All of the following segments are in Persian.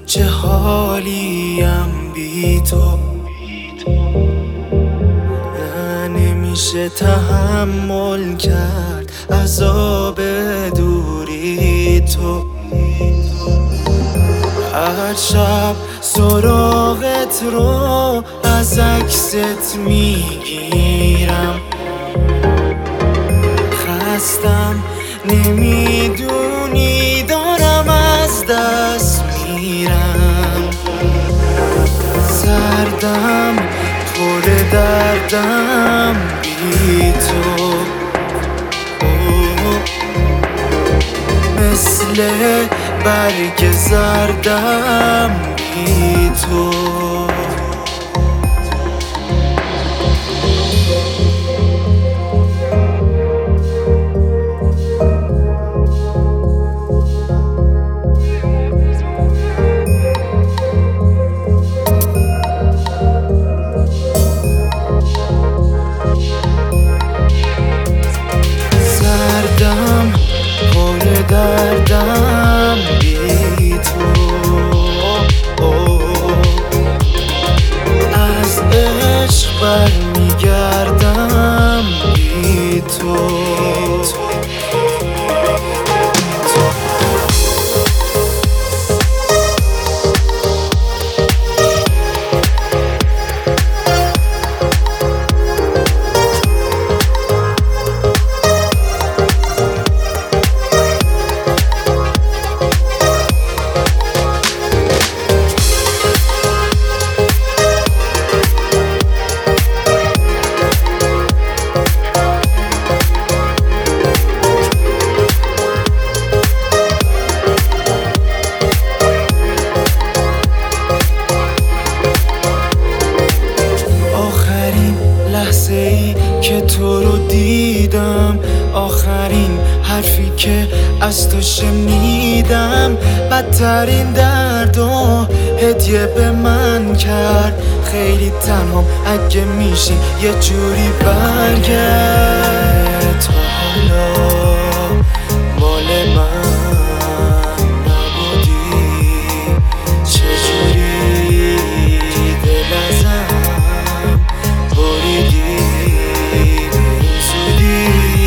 چه حالیم بی تو، نه نمیشه تحمل کرد عذاب دوری تو. هر شب سراغت رو از عکست میگیرم، خستم نمیدونی دارم از دست میرم. سردم پر دردم بی تو، مثل برگ زردم بی تو. سردم پر دردم بی تو، از عشق برمیگردم بی تو. لحظه ای که تو رو دیدم، آخرین حرفی که از تو شنیدم، بدترین دردو هدیه به من کرد. خیلی تنهام اگه میشه یه جوری برگرد. تا حالا مال من نبودی، چجوری دل ازم بریدی به زودی.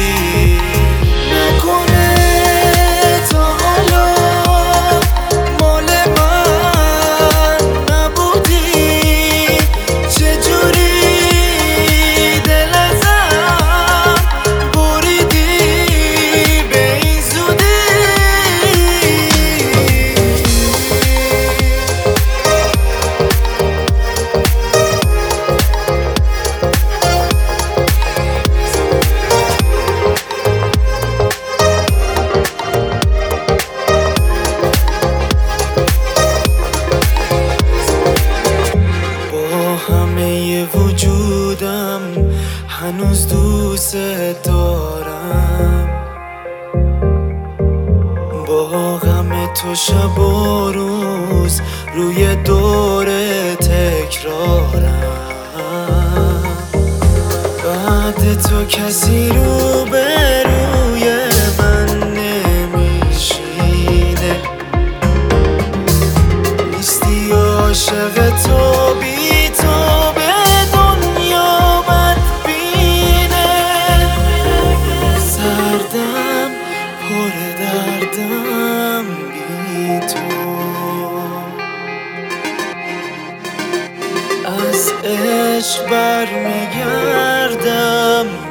نکنه تا حالا مال من نبودی، چجوری دل ازم بریدی به این زودی. همه وجودم هنوز دوست دارم، با غم تو شب و روز روی دور تکرارم. بعد تو کسی رو به روی من نمیشینه، نیستی عاشق تو بی تو به دنیا بدبینه. سردم پر دردم بی تو، از عشق برمیگردم